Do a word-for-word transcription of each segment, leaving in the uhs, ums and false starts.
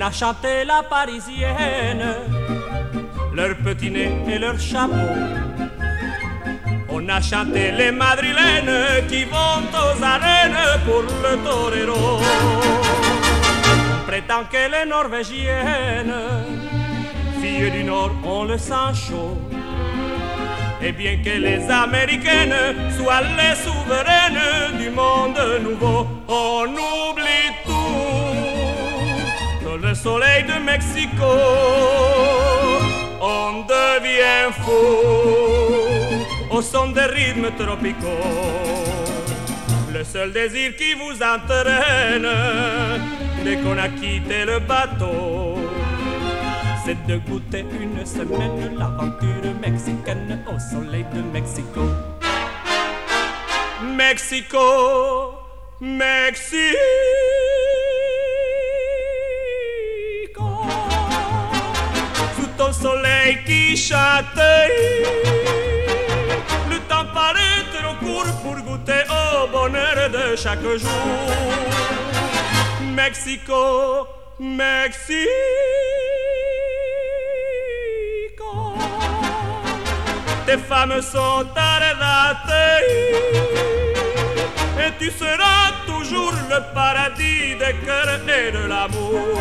a chanté la parisienne, leur petit nez et leur chapeau. On a chanté les madrilènes qui vont aux arènes pour le torero. On prétend que les norvégiennes, filles du Nord, ont le sang chaud. Et bien que les américaines soient les souveraines du monde nouveau, on oublie tout. Dans le soleil de Mexico, on devient fou au son des rythmes tropicaux. Le seul désir qui vous entraîne dès qu'on a quitté le bateau, c'est de goûter une semaine l'aventure mexicaine au soleil de Mexico. Mexico, Mexico, sous ton soleil qui chante, le temps paraît trop court pour goûter au bonheur de chaque jour. Mexico, Mexico, tes femmes sont arrêtées et tu seras toujours le paradis des cœurs et de l'amour.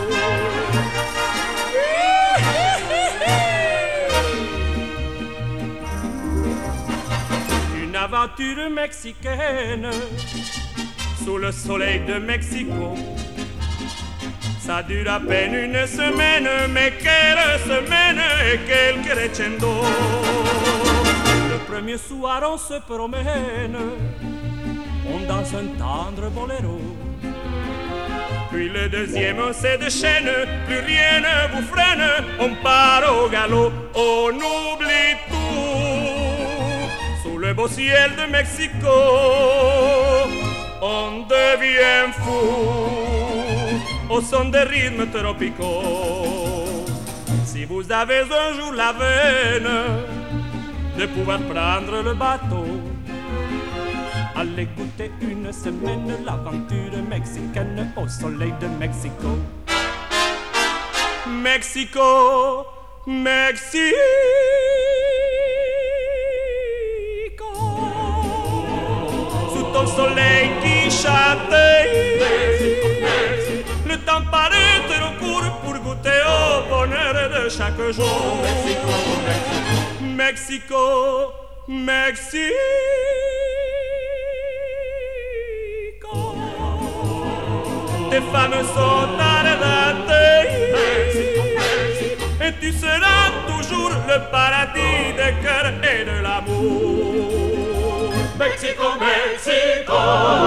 Une aventure mexicaine sous le soleil de Mexico. Ça dure à peine une semaine, mais quelle semaine et quel crescendo. Le premier soir on se promène, on danse un tendre boléro. Puis le deuxième on se déchaîne, plus rien ne vous freine, on part au galop, on oublie tout. Sous le beau ciel de Mexico, on devient fou au son des rythmes tropicaux. Si vous avez un jour la veine de pouvoir prendre le bateau, allez goûter une semaine l'aventure mexicaine au soleil de Mexico. Mexico, Mexico, sous ton soleil qui chante, le temps paraît trop court pour goûter au bonheur de chaque jour. Mexico, Mexico, tes femmes sont arrêtées et tu seras toujours le paradis des cœurs et de l'amour. Mexico, Mexico.